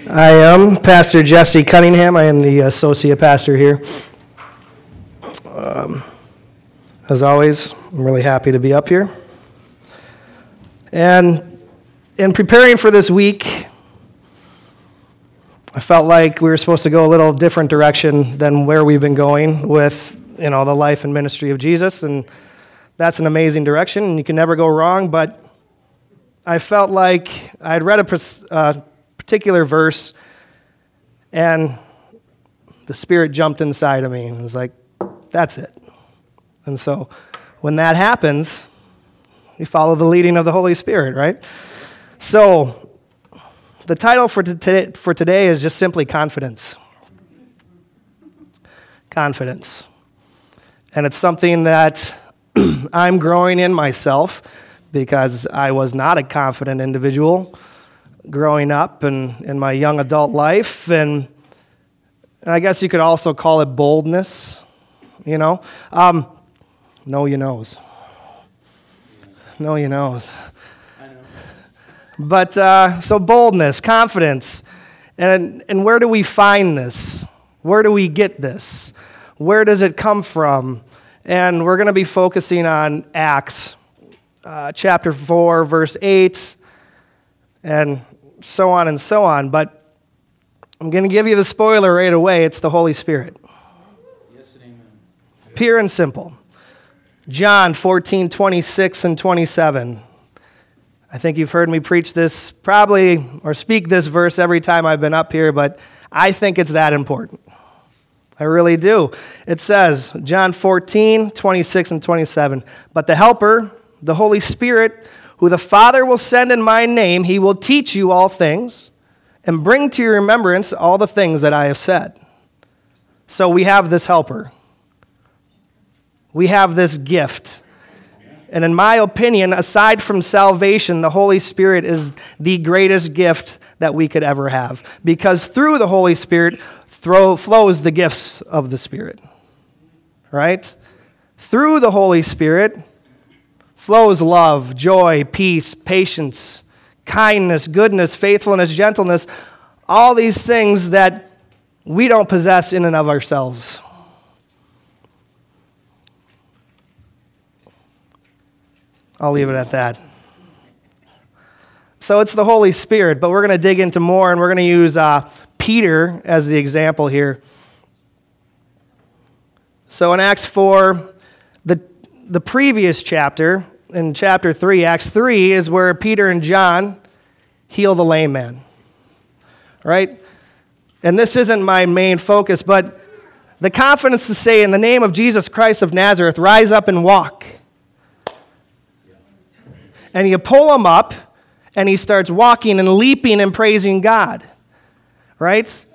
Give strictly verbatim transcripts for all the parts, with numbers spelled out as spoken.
I am Pastor Jesse Cunningham. I am the associate pastor here. Um, as always, I'm really happy to be up here. And in preparing for this week, I felt like we were supposed to go a little different direction than where we've been going with, you know, the life and ministry of Jesus, and that's an amazing direction, and you can never go wrong, but I felt like I'd read a uh, particular verse, and the Spirit jumped inside of me and was like, that's it. And so when that happens, we follow the leading of the Holy Spirit, right? So the title for today, for today is just simply confidence. Confidence. And it's something that I'm growing in myself because I was not a confident individual growing up and in my young adult life, and, and I guess you could also call it boldness, you know. Um, know you knows. Know you knows. I know. But, uh, so boldness, confidence, and and where do we find this? Where do we get this? Where does it come from? And we're going to be focusing on Acts, uh, chapter four, verse eight, and so on and so on. But I'm going to give you the spoiler right away. It's the Holy Spirit. Yes and amen. Pure and simple. John fourteen, twenty-six and twenty-seven. I think you've heard me preach this probably, or speak this verse every time I've been up here, but I think it's that important. I really do. It says, John fourteen, twenty-six and twenty-seven, but the Helper, the Holy Spirit, who the Father will send in my name, he will teach you all things and bring to your remembrance all the things that I have said. So we have this Helper. We have this gift. And in my opinion, aside from salvation, the Holy Spirit is the greatest gift that we could ever have. Because through the Holy Spirit throw, flows the gifts of the Spirit. Right? Through the Holy Spirit flows love, joy, peace, patience, kindness, goodness, faithfulness, gentleness, all these things that we don't possess in and of ourselves. I'll leave it at that. So it's the Holy Spirit, but we're going to dig into more, and we're going to use uh, Peter as the example here. So in Acts four, the the previous chapter, in chapter three, Acts three, is where Peter and John heal the lame man. Right? And this isn't my main focus, but the confidence to say, in the name of Jesus Christ of Nazareth, rise up and walk. And you pull him up, and he starts walking and leaping and praising God. Right?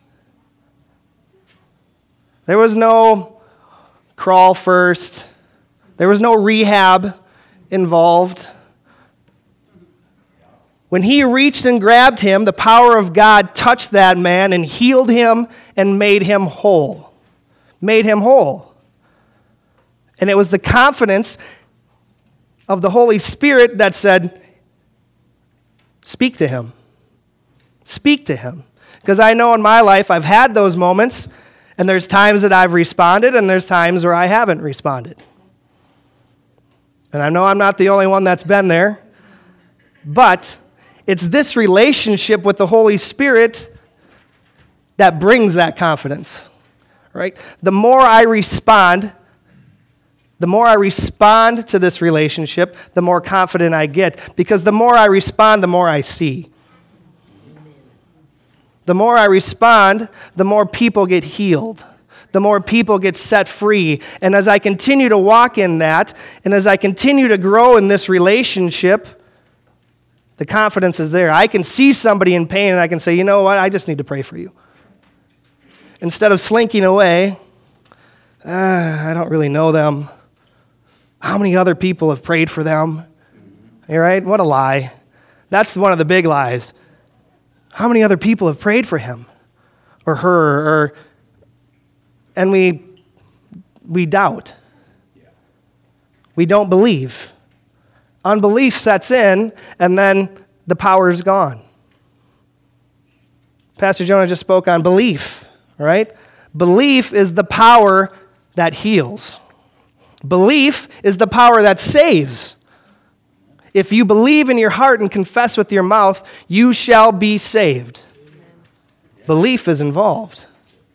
There was no crawl first. There was no rehab involved. When he reached and grabbed him, the power of God touched that man and healed him and made him whole. Made him whole. And it was the confidence of the Holy Spirit that said, speak to him. Speak to him. Because I know in my life I've had those moments, and there's times that I've responded, and there's times where I haven't responded. And I know I'm not the only one that's been there, but it's this relationship with the Holy Spirit that brings that confidence, right? The more I respond, the more I respond to this relationship, the more confident I get, because the more I respond, the more I see. The more I respond, the more people get healed. The more people get set free. And as I continue to walk in that, and as I continue to grow in this relationship, the confidence is there. I can see somebody in pain, and I can say, you know what, I just need to pray for you. Instead of slinking away, ah, I don't really know them. How many other people have prayed for them? All right, what a lie. That's one of the big lies. How many other people have prayed for him or her? Or and we we doubt. We don't believe. Unbelief sets in, and then the power is gone. Pastor Jonah just spoke on belief, right? Belief is the power that heals. Belief is the power that saves. If you believe in your heart and confess with your mouth, you shall be saved. Belief is involved.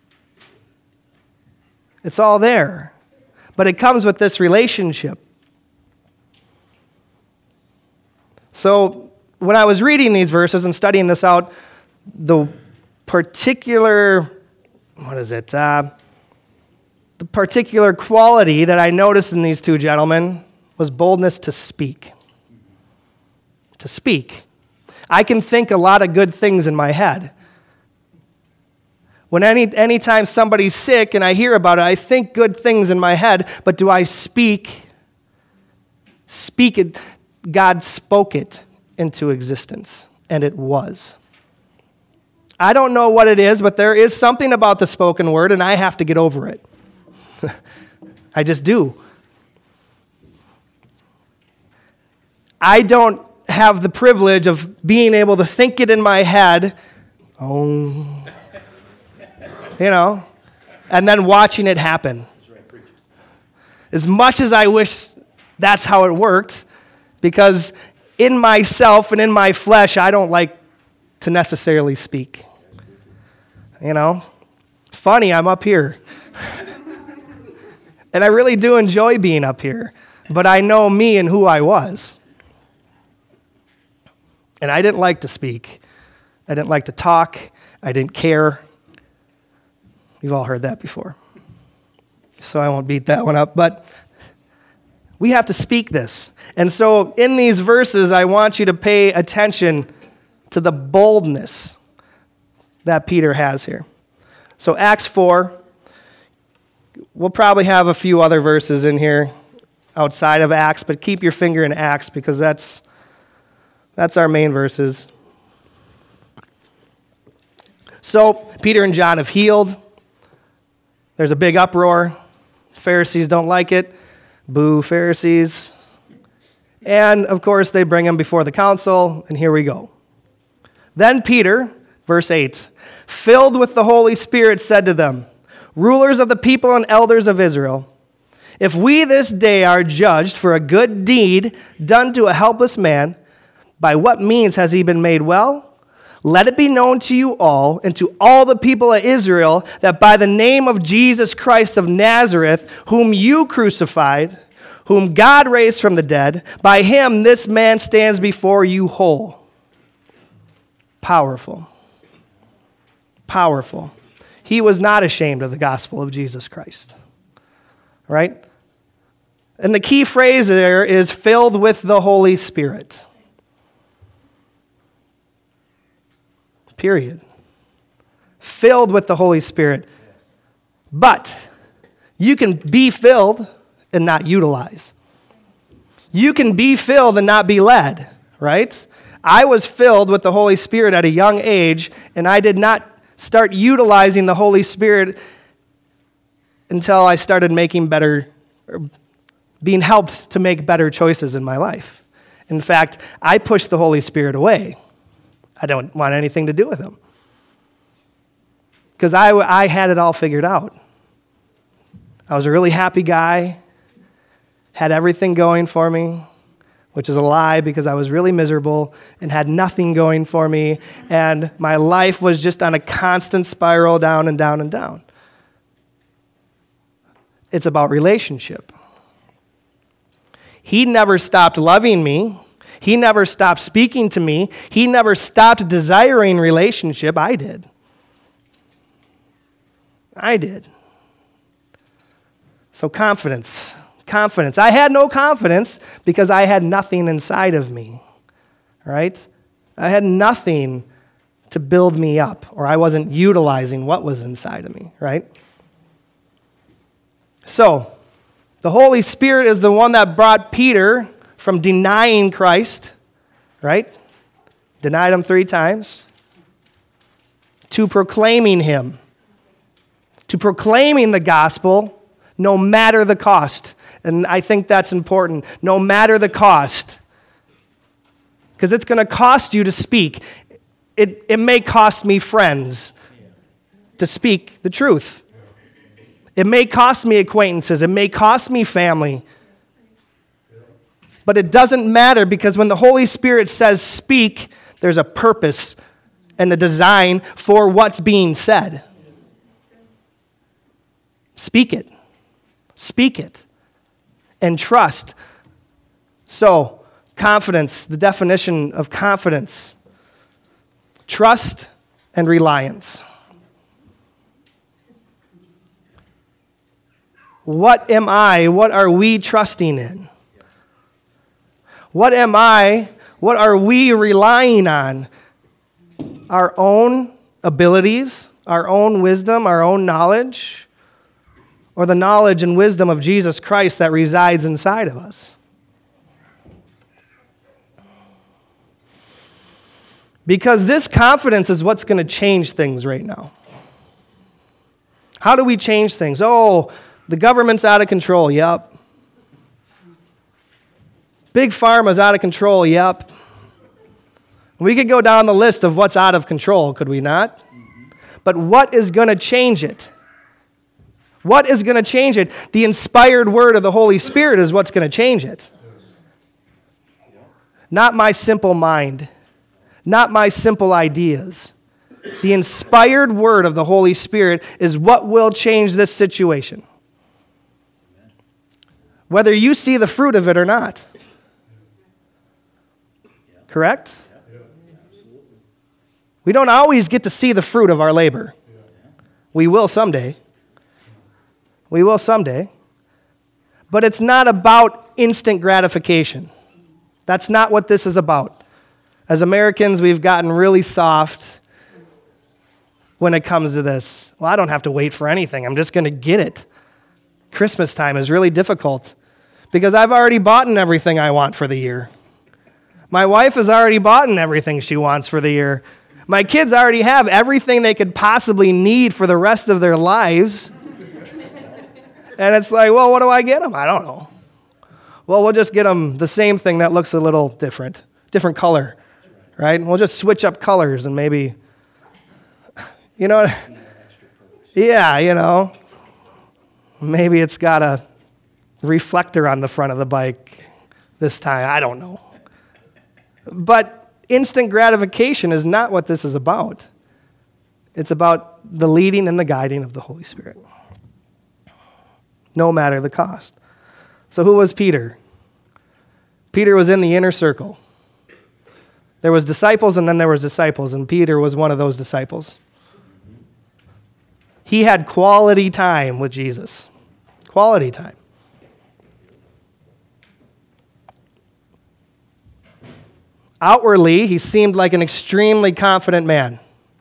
It's all there. But it comes with this relationship. So when I was reading these verses and studying this out, the particular, what is it? Uh, the particular quality that I noticed in these two gentlemen was boldness to speak. To speak. I can think a lot of good things in my head. When any anytime somebody's sick and I hear about it, I think good things in my head, but do I speak? Speak it. God spoke it into existence, and it was. I don't know what it is, but there is something about the spoken word, and I have to get over it. I just do. I don't have the privilege of being able to think it in my head, oh, you know, and then watching it happen. As much as I wish that's how it worked, because in myself and in my flesh, I don't like to necessarily speak. You know, funny, I'm up here. And I really do enjoy being up here, but I know me and who I was. And I didn't like to speak. I didn't like to talk. I didn't care. You've all heard that before. So I won't beat that one up, but we have to speak this. And so in these verses, I want you to pay attention to the boldness that Peter has here. So Acts four, we'll probably have a few other verses in here outside of Acts, but keep your finger in Acts because that's that's our main verses. So Peter and John have healed. There's a big uproar. Pharisees don't like it. Boo, Pharisees. And, of course, they bring him before the council, and here we go. Then Peter, verse eight, filled with the Holy Spirit, said to them, rulers of the people and elders of Israel, if we this day are judged for a good deed done to a helpless man, by what means has he been made well? Let it be known to you all and to all the people of Israel that by the name of Jesus Christ of Nazareth, whom you crucified, whom God raised from the dead, by him this man stands before you whole. Powerful. Powerful. He was not ashamed of the gospel of Jesus Christ. Right? And the key phrase there is filled with the Holy Spirit. Period. Filled with the Holy Spirit. But you can be filled and not utilize. You can be filled and not be led, right? I was filled with the Holy Spirit at a young age, and I did not start utilizing the Holy Spirit until I started making better, or being helped to make better choices in my life. In fact, I pushed the Holy Spirit away. I don't want anything to do with him. Because I, I had it all figured out. I was a really happy guy, had everything going for me, which is a lie because I was really miserable and had nothing going for me, and my life was just on a constant spiral down and down and down. It's about relationship. He never stopped loving me. He never stopped speaking to me. He never stopped desiring relationship. I did. I did. So confidence. Confidence. I had no confidence because I had nothing inside of me. Right? I had nothing to build me up, or I wasn't utilizing what was inside of me. Right? So, the Holy Spirit is the one that brought Peter from denying Christ, right? Denied him three times. To proclaiming him. To proclaiming the gospel no matter the cost. And I think that's important. No matter the cost. Because it's going to cost you to speak. it, it may cost me friends to speak the truth. It may cost me acquaintances. It may cost me family. But it doesn't matter, because when the Holy Spirit says speak, there's a purpose and a design for what's being said. Speak it. Speak it. And trust. So, confidence, the definition of confidence. Trust and reliance. What am I? What are we trusting in? What am I? What are we relying on? Our own abilities, our own wisdom, our own knowledge, or the knowledge and wisdom of Jesus Christ that resides inside of us? Because this confidence is what's going to change things right now. How do we change things? Oh, the government's out of control. Yep. Big pharma's out of control. Yep. We could go down the list of what's out of control, could we not? Mm-hmm. But what is going to change it? What is going to change it? The inspired word of the Holy Spirit is what's going to change it. Not my simple mind. Not my simple ideas. The inspired word of the Holy Spirit is what will change this situation. Whether you see the fruit of it or not. Correct? We don't always get to see the fruit of our labor. We will someday. We will someday. But it's not about instant gratification. That's not what this is about. As Americans, we've gotten really soft when it comes to this. Well, I don't have to wait for anything. I'm just going to get it. Christmas time is really difficult because I've already bought everything I want for the year. My wife has already bought everything she wants for the year. My kids already have everything they could possibly need for the rest of their lives. And it's like, well, what do I get them? I don't know. Well, we'll just get them the same thing that looks a little different, different color, right? We'll just switch up colors and maybe, you know, yeah, you know, maybe it's got a reflector on the front of the bike this time. I don't know. But instant gratification is not what this is about. It's about the leading and the guiding of the Holy Spirit, no matter the cost. So who was Peter? Peter was in the inner circle. There was disciples and then there was disciples, and Peter was one of those disciples. He had quality time with Jesus. Quality time. Outwardly, he seemed like an extremely confident man.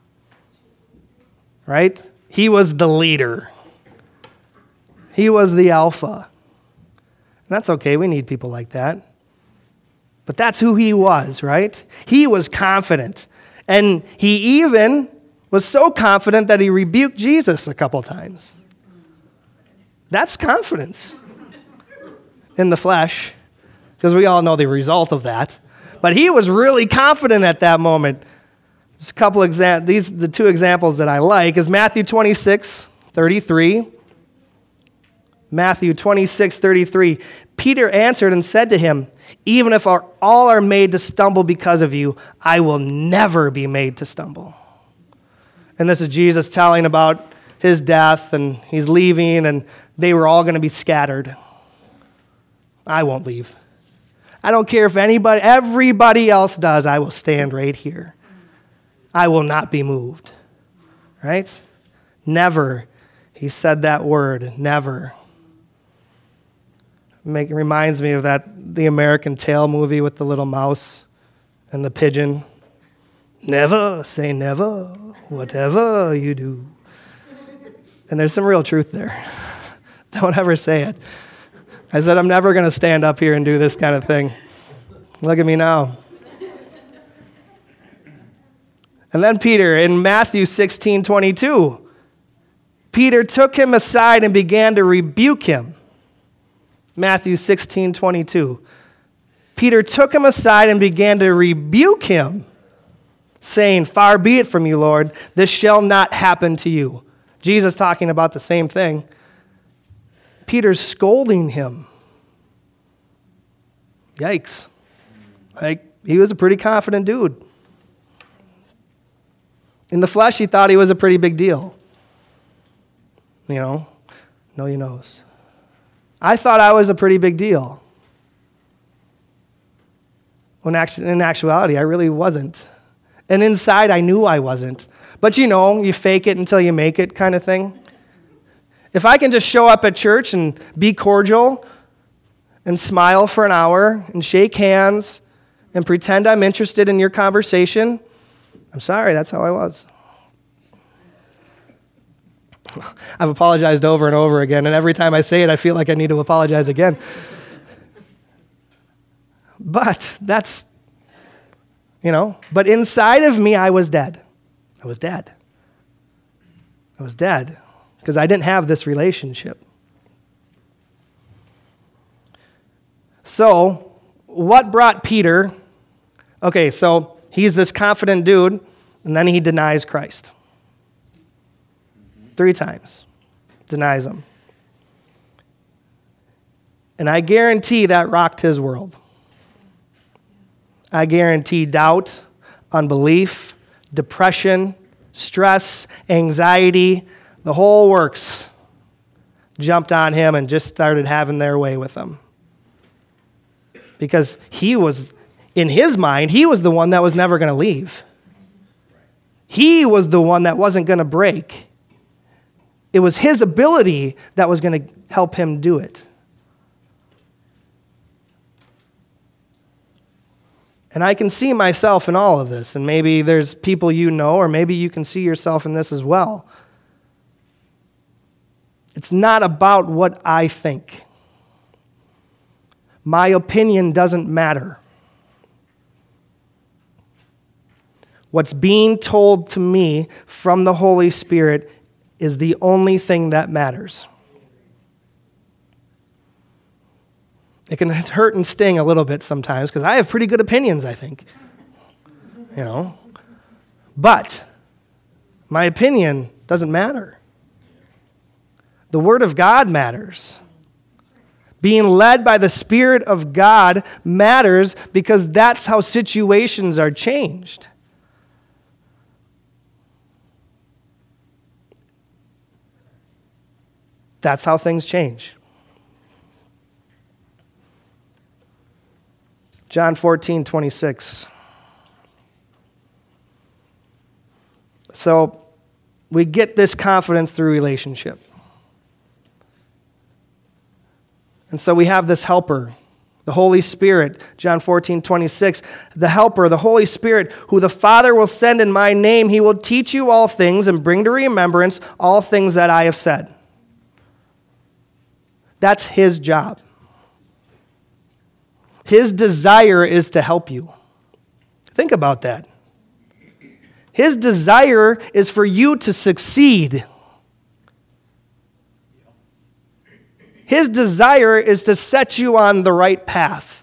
Right? He was the leader. He was the alpha. And that's okay. We need people like that. But that's who he was, right? He was confident. And he even was so confident that he rebuked Jesus a couple times. That's confidence in the flesh, because we all know the result of that. But he was really confident at that moment. Just a couple examples. These the two examples that I like is Matthew twenty-six thirty-three. Matthew twenty-six thirty-three. Peter answered and said to him, "Even if our, all are made to stumble because of you, I will never be made to stumble." And this is Jesus telling about his death, and he's leaving, and they were all going to be scattered. I won't leave. I don't care if anybody, everybody else does, I will stand right here. I will not be moved. Right? Never. He said that word, never. Make, reminds me of that, the American Tail movie with the little mouse and the pigeon. Never say never, whatever you do. And there's some real truth there. Don't ever say it. I said, I'm never going to stand up here and do this kind of thing. Look at me now. And then Peter, in Matthew sixteen twenty-two, Peter took him aside and began to rebuke him. Matthew sixteen twenty-two. Peter took him aside and began to rebuke him. saying, "Far be it from you, Lord, this shall not happen to you." Jesus talking about the same thing. Peter's scolding him. Yikes. Like, he was a pretty confident dude. In the flesh, he thought he was a pretty big deal. You know, know your nose. I thought I was a pretty big deal. When actu- in actuality, I really wasn't. And inside, I knew I wasn't. But you know, you fake it until you make it kind of thing. If I can just show up at church and be cordial and smile for an hour and shake hands and pretend I'm interested in your conversation, I'm sorry, that's how I was. I've apologized over and over again, and every time I say it, I feel like I need to apologize again. But that's, you know, but inside of me, I was dead. I was dead. I was dead because I didn't have this relationship. So, what brought Peter? Okay, so he's this confident dude, and then he denies Christ. Three times. Denies him. And I guarantee that rocked his world. I guarantee doubt, unbelief, depression, stress, anxiety, the whole works jumped on him and just started having their way with him. Because he was, in his mind, he was the one that was never going to leave. He was the one that wasn't going to break. It was his ability that was going to help him do it. And I can see myself in all of this, and maybe there's people you know, or maybe you can see yourself in this as well. It's not about what I think. My opinion doesn't matter. What's being told to me from the Holy Spirit is the only thing that matters. It can hurt and sting a little bit sometimes because I have pretty good opinions, I think. You know? But my opinion doesn't matter. The Word of God matters. Being led by the Spirit of God matters because that's how situations are changed. That's how things change. John fourteen twenty-six. So we get this confidence through relationship. And so we have this helper, the Holy Spirit, John fourteen twenty-six. The helper, the Holy Spirit, who the Father will send in my name, he will teach you all things and bring to remembrance all things that I have said. That's his job. His desire is to help you. Think about that. His desire is for you to succeed. His desire is to set you on the right path.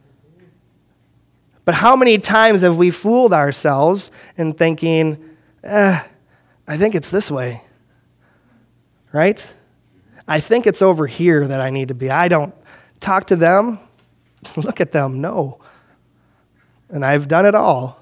But how many times have we fooled ourselves in thinking, eh, I think it's this way, right? I think it's over here that I need to be. I don't talk to them. Look at them. No. And I've done it all.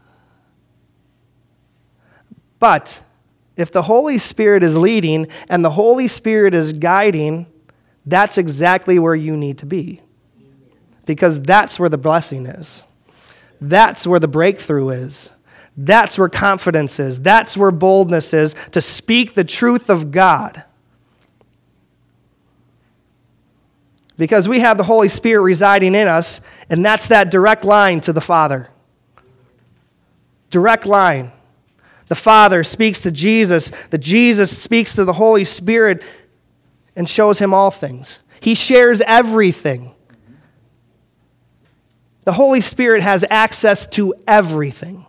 But if the Holy Spirit is leading and the Holy Spirit is guiding, that's exactly where you need to be. Because that's where the blessing is. That's where the breakthrough is. That's where confidence is. That's where boldness is to speak the truth of God. Because we have the Holy Spirit residing in us, and that's that direct line to the Father. Direct line. The Father speaks to Jesus. The Jesus speaks to the Holy Spirit and shows him all things. He shares everything. The Holy Spirit has access to everything.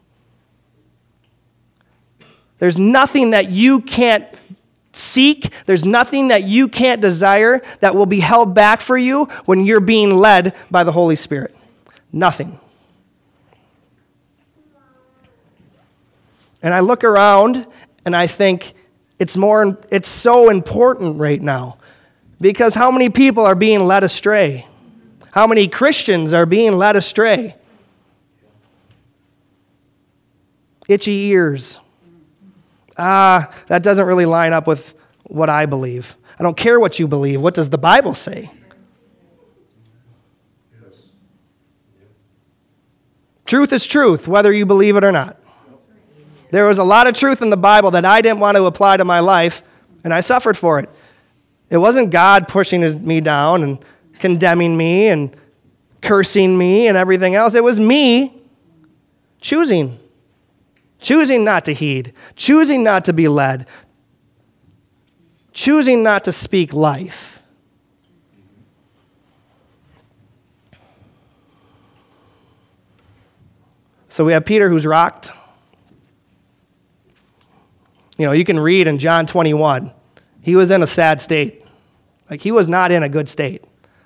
There's nothing that you can't seek. There's nothing that you can't desire that will be held back for you when you're being led by the Holy Spirit. Nothing. And I look around and I think it's more, it's so important right now. Because how many people are being led astray? How many Christians are being led astray? Itchy ears. Ah, that doesn't really line up with what I believe. I don't care what you believe. What does the Bible say? Yes. Truth is truth, whether you believe it or not. There was a lot of truth in the Bible that I didn't want to apply to my life, and I suffered for it. It wasn't God pushing me down and condemning me and cursing me and everything else. It was me choosing. Choosing not to heed. Choosing not to be led. Choosing not to speak life. So we have Peter who's rocked. You know, you can read in John twenty-one. He was in a sad state. Like, he was not in a good state.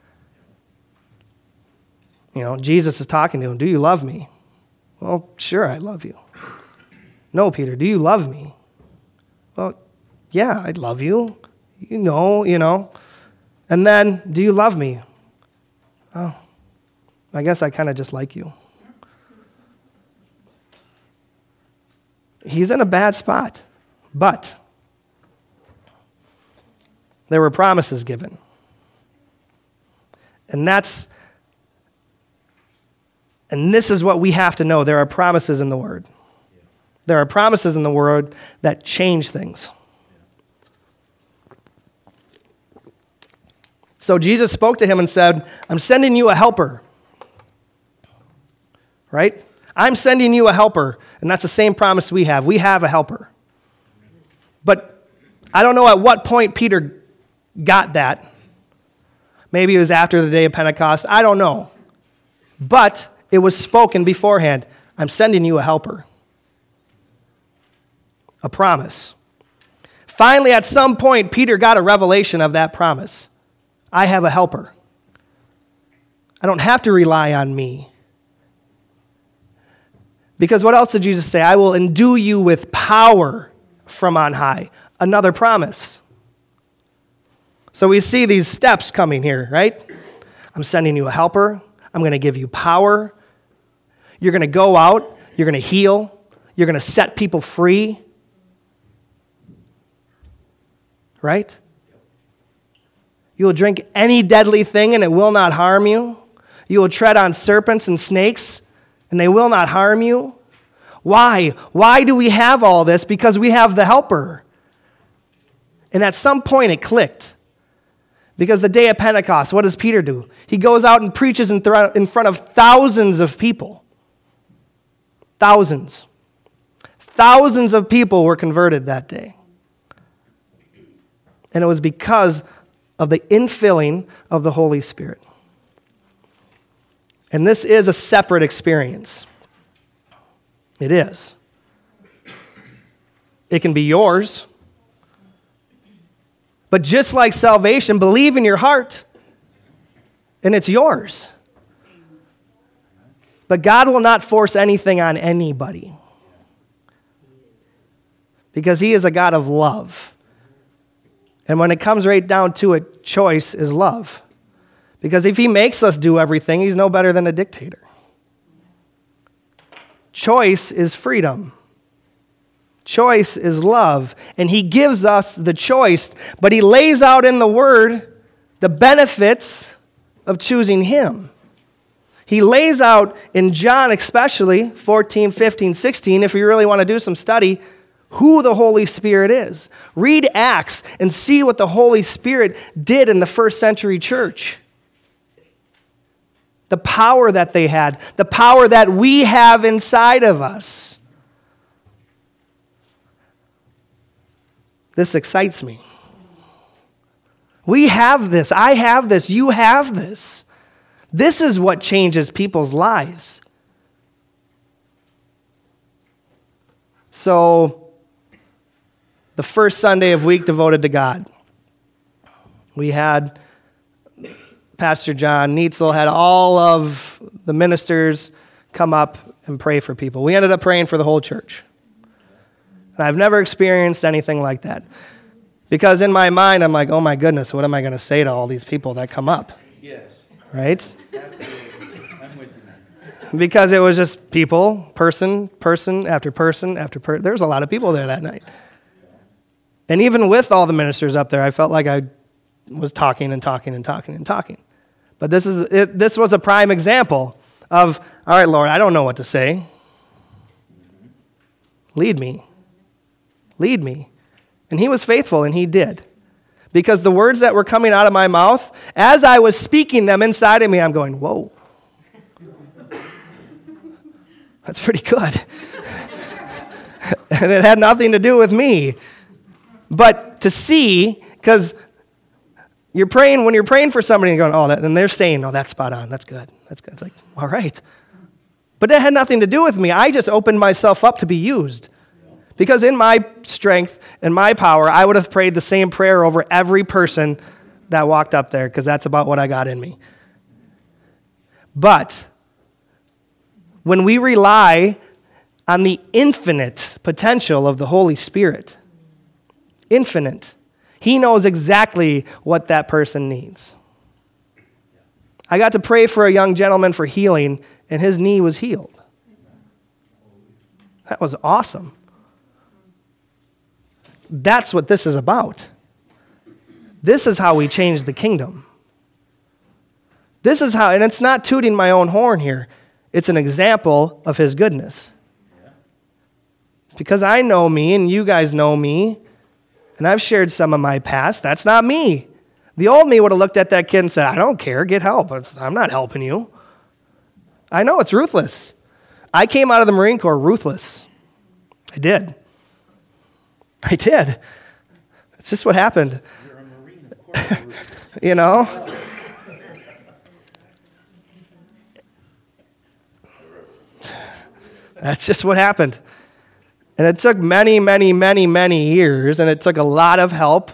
You know, Jesus is talking to him. Do you love me? Well, sure, I love you. No, Peter, do you love me? Well, yeah, I love you. You know, you know. And then, do you love me? Oh, I guess I kind of just like you. He's in a bad spot. But there were promises given. And that's, and this is what we have to know. There are promises in the Word. There are promises in the Word that change things. So Jesus spoke to him and said, I'm sending you a helper. Right? I'm sending you a helper. And that's the same promise we have. We have a helper. But I don't know at what point Peter got that. Maybe it was after the day of Pentecost. I don't know. But it was spoken beforehand. I'm sending you a helper. A promise. Finally, at some point, Peter got a revelation of that promise. I have a helper. I don't have to rely on me. Because what else did Jesus say? I will endue you with power from on high. Another promise. So we see these steps coming here, right? I'm sending you a helper. I'm going to give you power. You're going to go out. You're going to heal. You're going to set people free. Right? You will drink any deadly thing and it will not harm you. You will tread on serpents and snakes and they will not harm you. Why? Why do we have all this? Because we have the helper. And at some point it clicked. Because the day of Pentecost, what does Peter do? He goes out and preaches in, th- in front of thousands of people. Thousands. Thousands of people were converted that day. And it was because of the infilling of the Holy Spirit. And this is a separate experience. It is. It can be yours. But just like salvation, believe in your heart, and it's yours. But God will not force anything on anybody. Because he is a God of love. And when it comes right down to it, choice is love. Because if he makes us do everything, he's no better than a dictator. Choice is freedom. Choice is love. And he gives us the choice, but he lays out in the Word the benefits of choosing him. He lays out in John especially, fourteen, fifteen, sixteen, if you really want to do some study, who the Holy Spirit is. Read Acts and see what the Holy Spirit did in the first century church. The power that they had, the power that we have inside of us. This excites me. We have this. I have this. You have this. This is what changes people's lives. So, the first Sunday of week devoted to God, we had Pastor John Neitzel had all of the ministers come up and pray for people. We ended up praying for the whole church. And I've never experienced anything like that. Because in my mind, I'm like, oh my goodness, what am I going to say to all these people that come up? Yes. Right? Absolutely. I'm with you. Because it was just people, person, person after person after person. There was a lot of people there that night. And even with all the ministers up there, I felt like I was talking and talking and talking and talking. But this is it, this was a prime example of, all right, Lord, I don't know what to say. Lead me. Lead me. And he was faithful, and he did. Because the words that were coming out of my mouth, as I was speaking them inside of me, I'm going, whoa. That's pretty good. And it had nothing to do with me. But to see, because you're praying, when you're praying for somebody and going, oh, that, and they're saying, oh, that's spot on, that's good, that's good. It's like, all right. But it had nothing to do with me. I just opened myself up to be used. Because in my strength and my power, I would have prayed the same prayer over every person that walked up there, because that's about what I got in me. But when we rely on the infinite potential of the Holy Spirit, infinite, he knows exactly what that person needs. I got to pray for a young gentleman for healing, and his knee was healed. That was awesome. That's what this is about. This is how we change the kingdom. This is how, and it's not tooting my own horn here. It's an example of his goodness. Because I know me, and you guys know me, and I've shared some of my past. That's not me. The old me would have looked at that kid and said, I don't care, get help. It's, I'm not helping you. I know, it's ruthless. I came out of the Marine Corps ruthless. I did. I did. It's just what happened. You're a Marine, of course. You know? That's just what happened. And it took many, many, many, many years, and it took a lot of help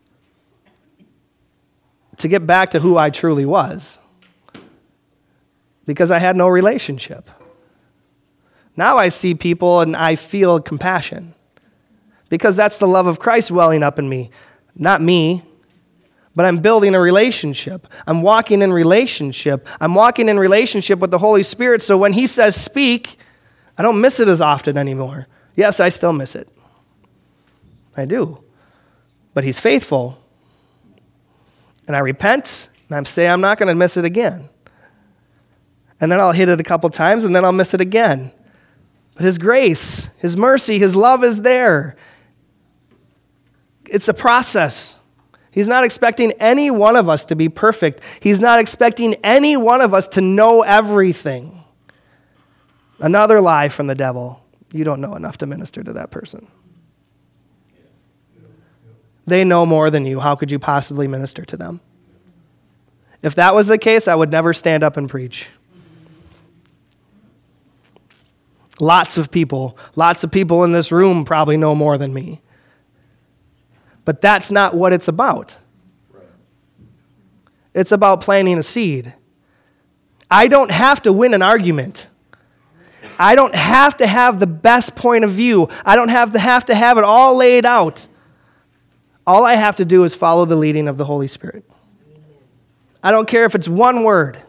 to get back to who I truly was. Because I had no relationship. Now I see people and I feel compassion. Because that's the love of Christ welling up in me. Not me, but I'm building a relationship. I'm walking in relationship. I'm walking in relationship with the Holy Spirit, so when he says speak, I don't miss it as often anymore. Yes, I still miss it. I do. But he's faithful. And I repent, and I say I'm not going to miss it again. And then I'll hit it a couple times, and then I'll miss it again. But his grace, his mercy, his love is there. It's a process. He's not expecting any one of us to be perfect. He's not expecting any one of us to know everything. Another lie from the devil. You don't know enough to minister to that person. They know more than you. How could you possibly minister to them? If that was the case, I would never stand up and preach. Lots of people, lots of people in this room probably know more than me. But that's not what it's about. It's about planting a seed. I don't have to win an argument. I don't have to have the best point of view. I don't have to have to have it all laid out. All I have to do is follow the leading of the Holy Spirit. I don't care if it's one word.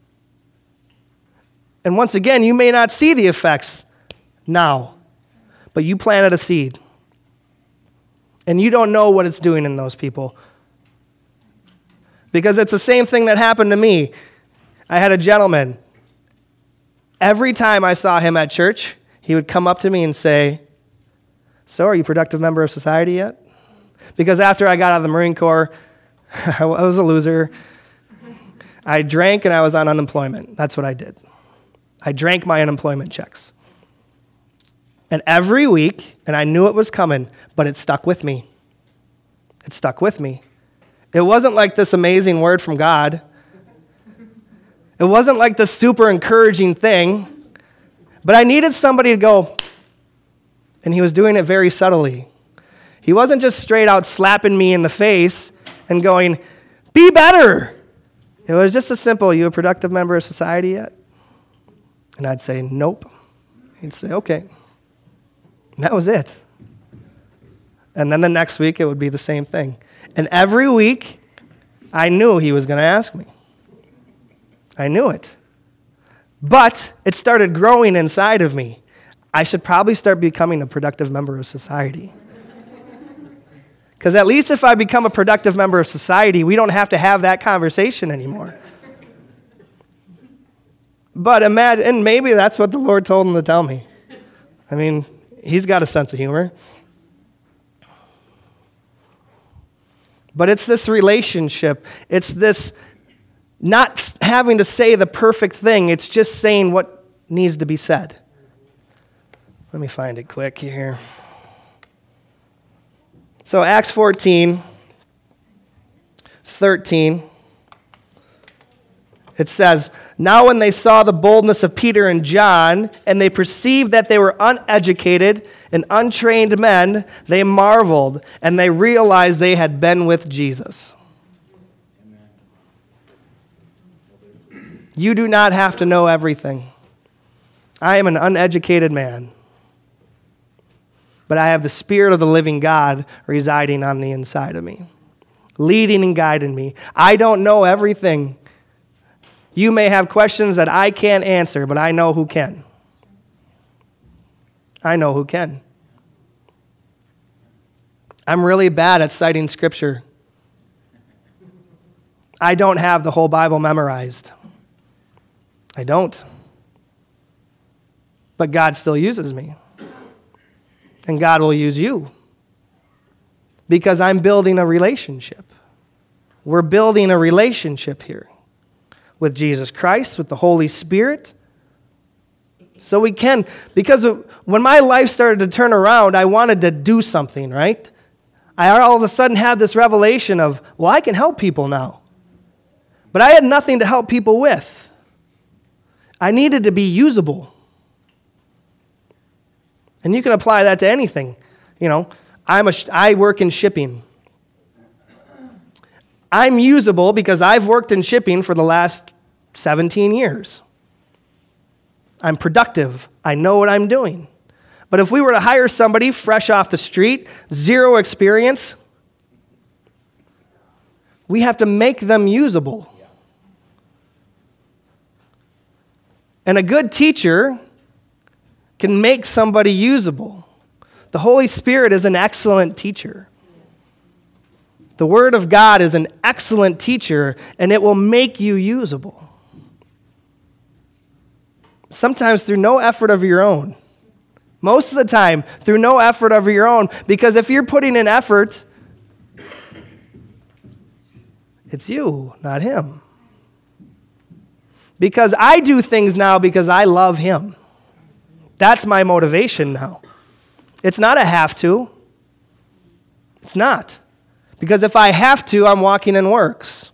And once again, you may not see the effects now, but you planted a seed. And you don't know what it's doing in those people. Because it's the same thing that happened to me. I had a gentleman. Every time I saw him at church, he would come up to me and say, so are you a productive member of society yet? Because after I got out of the Marine Corps, I was a loser. I drank and I was on unemployment. That's what I did. I drank my unemployment checks. And every week, and I knew it was coming, but it stuck with me. It stuck with me. It wasn't like this amazing word from God. It wasn't like this super encouraging thing. But I needed somebody to go, and he was doing it very subtly. He wasn't just straight out slapping me in the face and going, be better. It was just a simple, you a productive member of society yet? And I'd say, nope. He'd say, okay. And that was it. And then the next week, it would be the same thing. And every week, I knew he was going to ask me. I knew it. But it started growing inside of me. I should probably start becoming a productive member of society. Because at least if I become a productive member of society, we don't have to have that conversation anymore. But imagine, and maybe that's what the Lord told him to tell me. I mean, he's got a sense of humor. But it's this relationship. It's this not having to say the perfect thing. It's just saying what needs to be said. Let me find it quick here. So Acts fourteen, thirteen, it says, "Now when they saw the boldness of Peter and John, and they perceived that they were uneducated and untrained men, they marveled, and they realized they had been with Jesus." Amen. You do not have to know everything. I am an uneducated man, but I have the Spirit of the living God residing on the inside of me, leading and guiding me. I don't know everything. You may have questions that I can't answer, but I know who can. I know who can. I'm really bad at citing Scripture. I don't have the whole Bible memorized. I don't. But God still uses me. And God will use you. Because I'm building a relationship. We're building a relationship here with Jesus Christ, with the Holy Spirit. So we can, because when my life started to turn around, I wanted to do something, right? I all of a sudden had this revelation of, well, I can help people now. But I had nothing to help people with. I needed to be usable. And you can apply that to anything. You know, I'm a, I work in shipping. I'm usable because I've worked in shipping for the last seventeen years. I'm productive. I know what I'm doing. But if we were to hire somebody fresh off the street, zero experience, we have to make them usable. And a good teacher can make somebody usable. The Holy Spirit is an excellent teacher. The Word of God is an excellent teacher, and it will make you usable. Sometimes through no effort of your own. Most of the time, through no effort of your own. Because if you're putting in effort, it's you, not him. Because I do things now because I love him. That's my motivation now. It's not a have to. It's not. Because if I have to, I'm walking in works.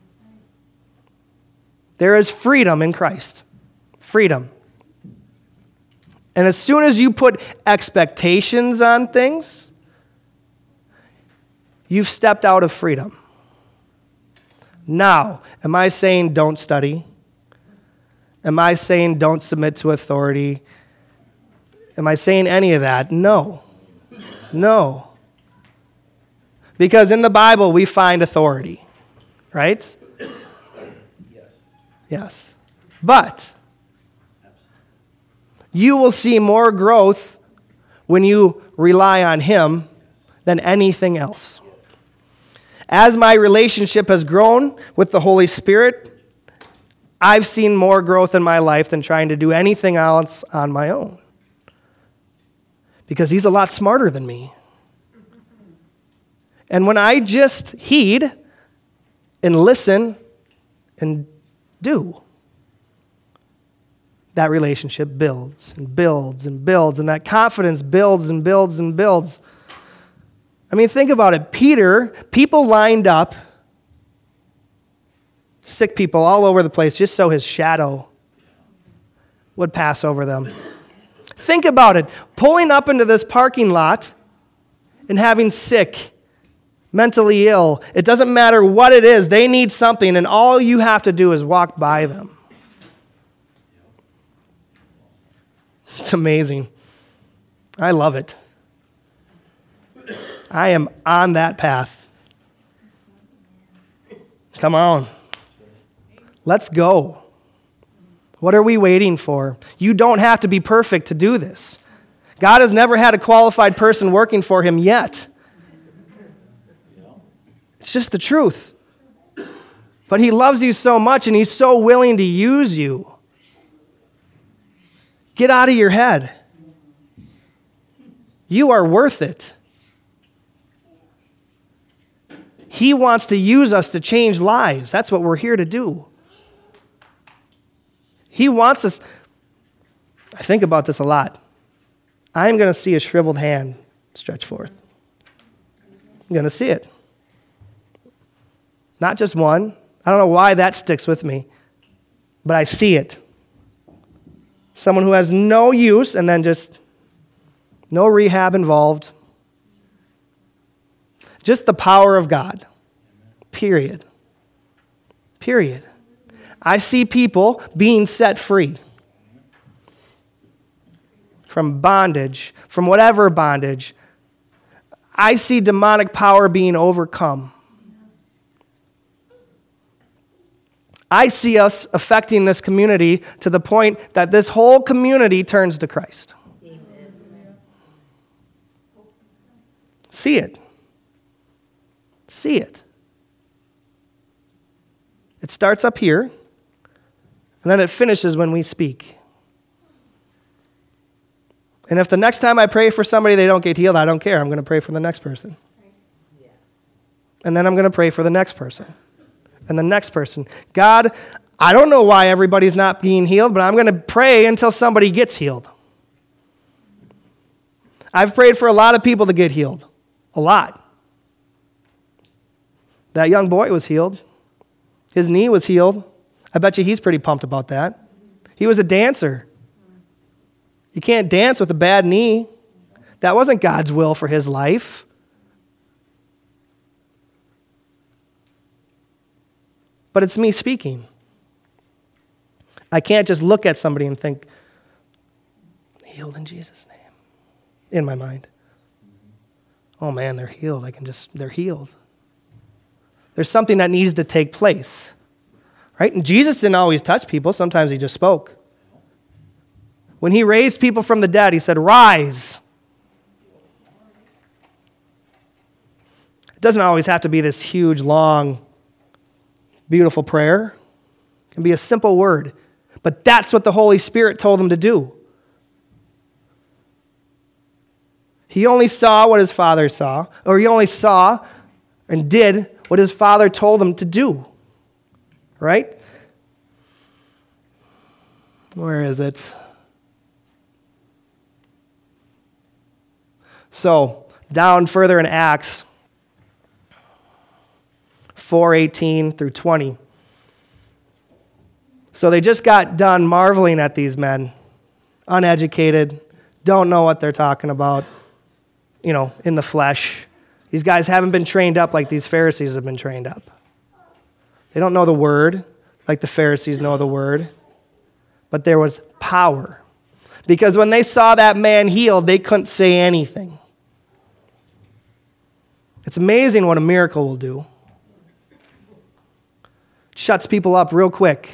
There is freedom in Christ. Freedom. And as soon as you put expectations on things, you've stepped out of freedom. Now, am I saying don't study? Am I saying don't submit to authority? Am I saying any of that? No. No. Because in the Bible, we find authority, right? Yes. Yes. But you will see more growth when you rely on him than anything else. As my relationship has grown with the Holy Spirit, I've seen more growth in my life than trying to do anything else on my own. Because he's a lot smarter than me. And when I just heed and listen and do, that relationship builds and builds and builds, and that confidence builds and builds and builds. I mean, think about it. Peter, people lined up, sick people all over the place, just so his shadow would pass over them. Think about it. Pulling up into this parking lot and having sick, mentally ill. It doesn't matter what it is. They need something, and all you have to do is walk by them. It's amazing. I love it. I am on that path. Come on. Let's go. What are we waiting for? You don't have to be perfect to do this. God has never had a qualified person working for him yet. It's just the truth. But he loves you so much and he's so willing to use you. Get out of your head. You are worth it. He wants to use us to change lives. That's what we're here to do. He wants us. I think about this a lot. I'm going to see a shriveled hand stretch forth. I'm going to see it. Not just one. I don't know why that sticks with me, but I see it. Someone who has no use and then just no rehab involved. Just the power of God. Period. Period. I see people being set free from bondage, from whatever bondage. I see demonic power being overcome. I see us affecting this community to the point that this whole community turns to Christ. Amen. See it. See it. It starts up here, and then it finishes when we speak. And if the next time I pray for somebody, they don't get healed, I don't care. I'm going to pray for the next person. And then I'm going to pray for the next person. And the next person. God, I don't know why everybody's not being healed, but I'm going to pray until somebody gets healed. I've prayed for a lot of people to get healed. A lot. That young boy was healed. His knee was healed. I bet you he's pretty pumped about that. He was a dancer. You can't dance with a bad knee. That wasn't God's will for his life. But it's me speaking. I can't just look at somebody and think, healed in Jesus' name, in my mind. Oh man, they're healed. I can just, they're healed. There's something that needs to take place, right? And Jesus didn't always touch people. Sometimes he just spoke. When he raised people from the dead, he said, rise. It doesn't always have to be this huge, long, beautiful prayer. It can be a simple word. But that's what the Holy Spirit told him to do. He only saw what his Father saw, or he only saw and did what his Father told him to do. Right? Where is it? So, down further in Acts four eighteen through twenty. So they just got done marveling at these men, uneducated, don't know what they're talking about, you know, in the flesh. These guys haven't been trained up like these Pharisees have been trained up. They don't know the word like the Pharisees know the word. But there was power. Because when they saw that man healed, they couldn't say anything. It's amazing what a miracle will do. It shuts people up real quick.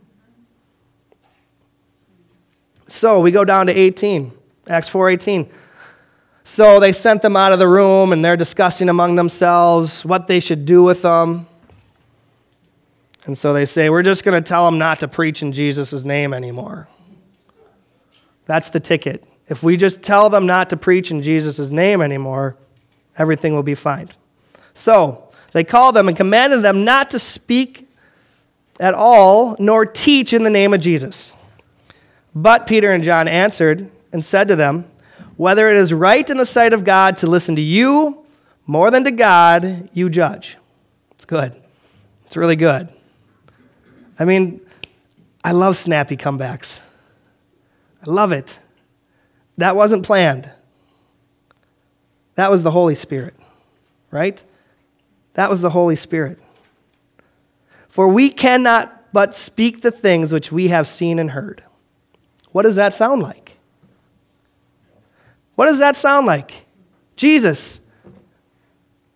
So we go down to eighteen, Acts four eighteen. So they sent them out of the room, and they're discussing among themselves what they should do with them. And so they say, we're just going to tell them not to preach in Jesus' name anymore. That's the ticket. If we just tell them not to preach in Jesus' name anymore, everything will be fine. So they called them and commanded them not to speak at all, nor teach in the name of Jesus. But Peter and John answered and said to them, whether it is right in the sight of God to listen to you more than to God, you judge. It's good. It's really good. I mean, I love snappy comebacks. I love it. That wasn't planned. That was the Holy Spirit, right? That was the Holy Spirit. For we cannot but speak the things which we have seen and heard. What does that sound like? What does that sound like? Jesus,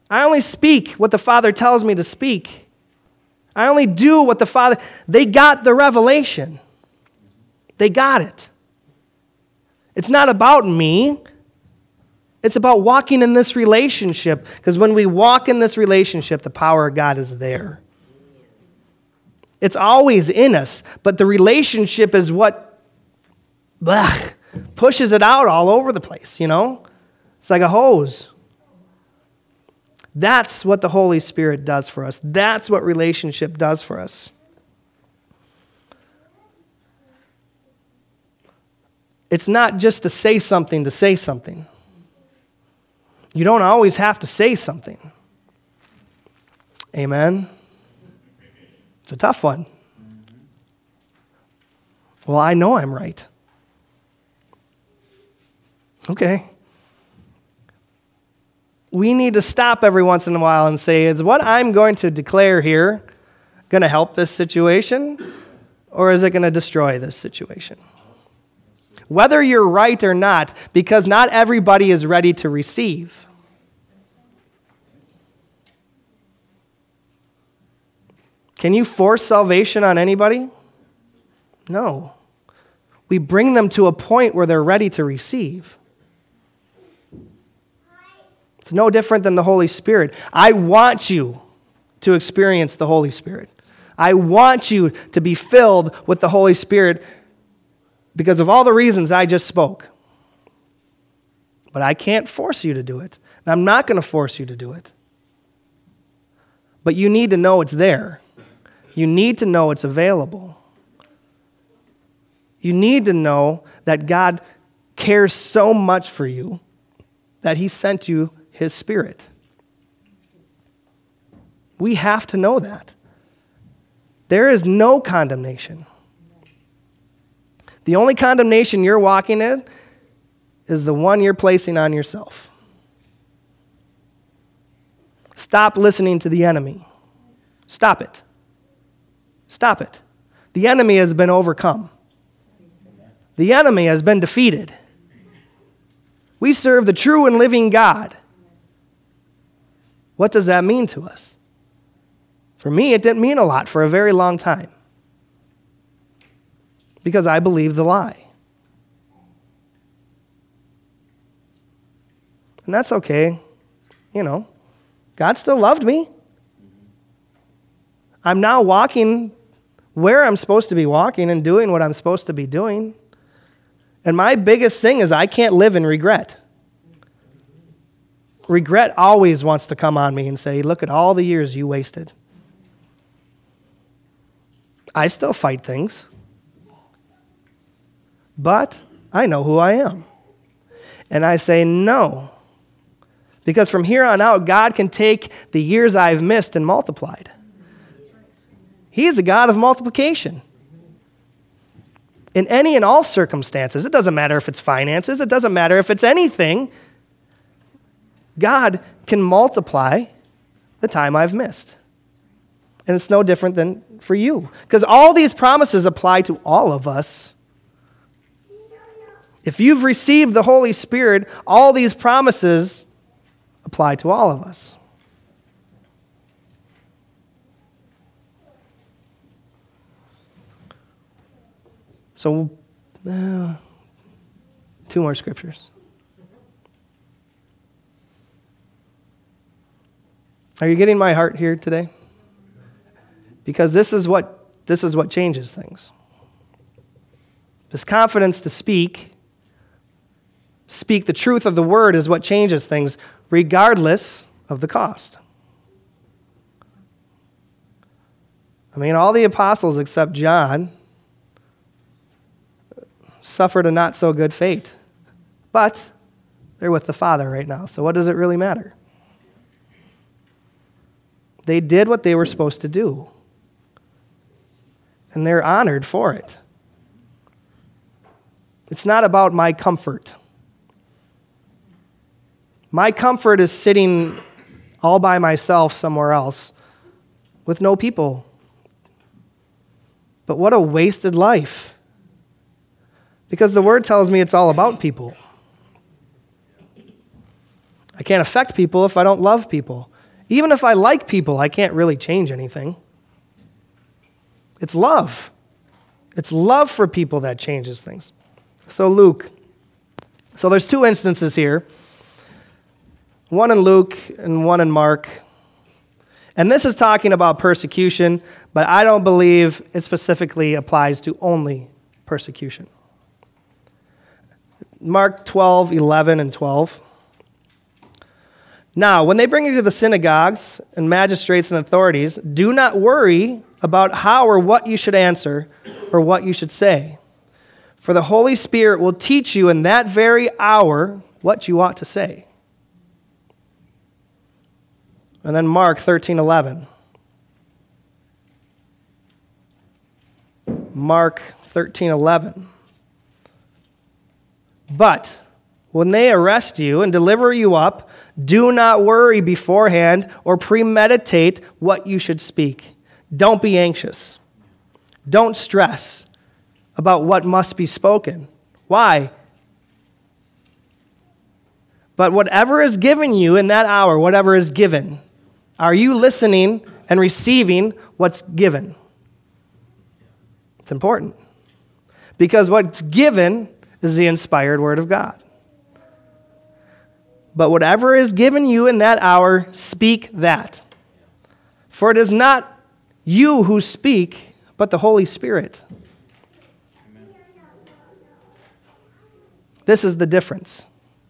I only speak what the Father tells me to speak. I only do what the Father... They got the revelation. They got it. It's not about me. It's about walking in this relationship. Because when we walk in this relationship, the power of God is there. It's always in us. But the relationship is what blah, pushes it out all over the place, you know? It's like a hose. That's what the Holy Spirit does for us. That's what relationship does for us. It's not just to say something to say something. You don't always have to say something. Amen? It's a tough one. Well, I know I'm right. Okay. We need to stop every once in a while and say, is what I'm going to declare here going to help this situation, or is it going to destroy this situation? Whether you're right or not, because not everybody is ready to receive. Can you force salvation on anybody? No. We bring them to a point where they're ready to receive. It's no different than the Holy Spirit. I want you to experience the Holy Spirit. I want you to be filled with the Holy Spirit because of all the reasons I just spoke. But I can't force you to do it. And I'm not going to force you to do it. But you need to know it's there. You need to know it's available. You need to know that God cares so much for you that he sent you his Spirit. We have to know that. There is no condemnation. The only condemnation you're walking in is the one you're placing on yourself. Stop listening to the enemy. Stop it. Stop it. The enemy has been overcome. The enemy has been defeated. We serve the true and living God. What does that mean to us? For me, it didn't mean a lot for a very long time. Because I believed the lie. And that's okay. You know, God still loved me. I'm now walking where I'm supposed to be walking and doing what I'm supposed to be doing. And my biggest thing is I can't live in regret. Regret always wants to come on me and say, look at all the years you wasted. I still fight things. But I know who I am. And I say no. Because from here on out, God can take the years I've missed and multiplied. He is a God of multiplication. In any and all circumstances, it doesn't matter if it's finances, it doesn't matter if it's anything, God can multiply the time I've missed. And it's no different than for you. Because all these promises apply to all of us. If you've received the Holy Spirit, all these promises apply to all of us. So, uh, two more scriptures. Are you getting my heart here today? Because this is what this is what changes things. This confidence to speak, speak the truth of the word is what changes things, regardless of the cost. I mean, all the apostles except John suffered a not-so-good fate. But they're with the Father right now, so what does it really matter? They did what they were supposed to do. And they're honored for it. It's not about my comfort. My comfort is sitting all by myself somewhere else with no people. But what a wasted life. Because the word tells me it's all about people. I can't affect people if I don't love people. Even if I like people, I can't really change anything. It's love. It's love for people that changes things. So Luke. So there's two instances here. One in Luke and one in Mark. And this is talking about persecution, but I don't believe it specifically applies to only persecution. Mark twelve, eleven, and twelve. Now, when they bring you to the synagogues and magistrates and authorities, do not worry about how or what you should answer or what you should say. For the Holy Spirit will teach you in that very hour what you ought to say. And then Mark thirteen eleven. Mark thirteen eleven. But when they arrest you and deliver you up, do not worry beforehand or premeditate what you should speak. Don't be anxious. Don't stress about what must be spoken. Why? But whatever is given you in that hour, whatever is given, are you listening and receiving what's given? It's important. Because what's given is the inspired word of God. But whatever is given you in that hour, speak that. For it is not you who speak, but the Holy Spirit. Amen. This is the difference.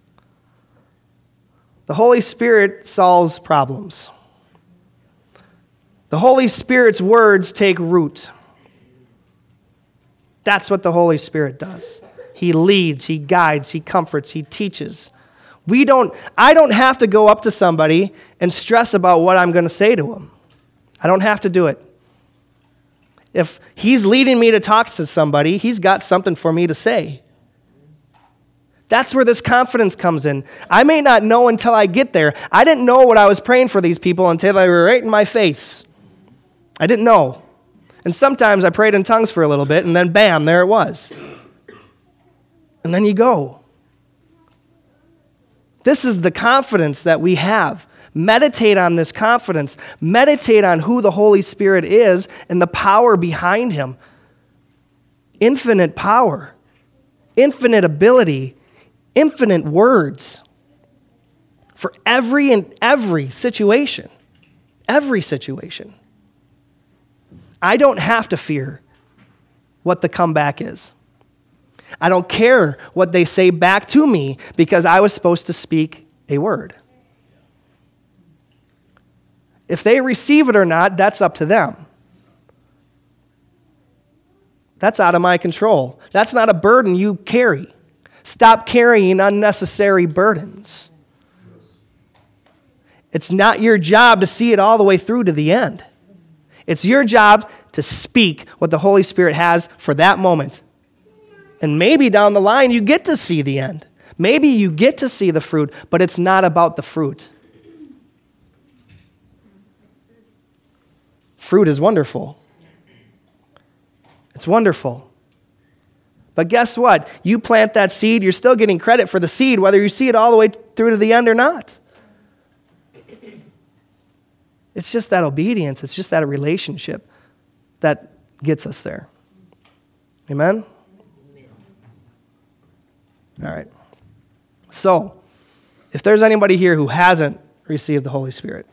The Holy Spirit solves problems. The Holy Spirit's words take root. That's what the Holy Spirit does. He leads, he guides, he comforts, he teaches. We don't, I don't have to go up to somebody and stress about what I'm going to say to them. I don't have to do it. If he's leading me to talk to somebody, he's got something for me to say. That's where this confidence comes in. I may not know until I get there. I didn't know what I was praying for these people until they were right in my face. I didn't know. And sometimes I prayed in tongues for a little bit, and then bam, there it was. And then you go. This is the confidence that we have. Meditate on this confidence. Meditate on who the Holy Spirit is and the power behind him. Infinite power, infinite ability, infinite words for every and every situation. Every situation. I don't have to fear what the comeback is. I don't care what they say back to me because I was supposed to speak a word. If they receive it or not, that's up to them. That's out of my control. That's not a burden you carry. Stop carrying unnecessary burdens. It's not your job to see it all the way through to the end. It's your job to speak what the Holy Spirit has for that moment. And maybe down the line you get to see the end. Maybe you get to see the fruit, but it's not about the fruit. Fruit is wonderful. It's wonderful. But guess what? You plant that seed, you're still getting credit for the seed, whether you see it all the way through to the end or not. It's just that obedience, it's just that relationship that gets us there. Amen? All right. So, if there's anybody here who hasn't received the Holy Spirit,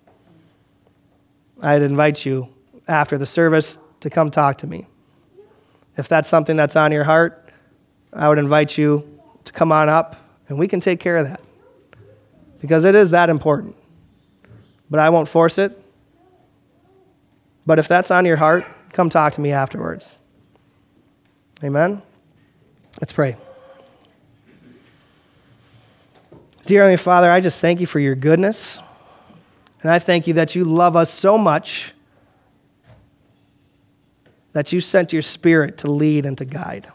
I'd invite you after the service to come talk to me. If that's something that's on your heart, I would invite you to come on up and we can take care of that. Because it is that important. But I won't force it. But if that's on your heart, come talk to me afterwards. Amen? Let's pray. Dear Heavenly Father, I just thank you for your goodness. And I thank you that you love us so much that you sent your Spirit to lead and to guide.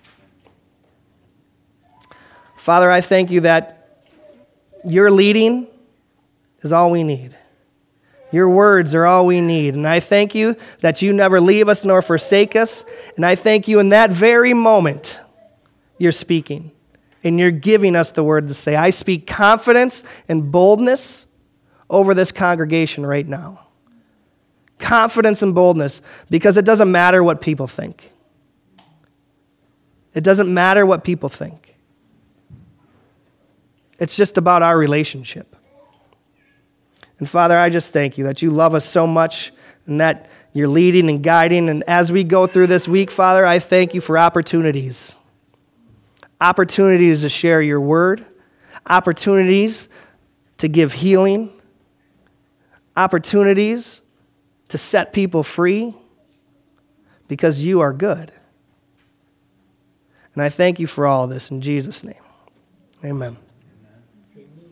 Father, I thank you that your leading is all we need. Your words are all we need. And I thank you that you never leave us nor forsake us. And I thank you in that very moment you're speaking. And you're giving us the word to say. I speak confidence and boldness over this congregation right now. Confidence and boldness, because it doesn't matter what people think. It doesn't matter what people think. It's just about our relationship. And Father, I just thank you that you love us so much and that you're leading and guiding. And as we go through this week, Father, I thank you for opportunities. Opportunities to share your word. Opportunities to give healing. Opportunities to set people free because you are good. And I thank you for all of this in Jesus' name. Amen.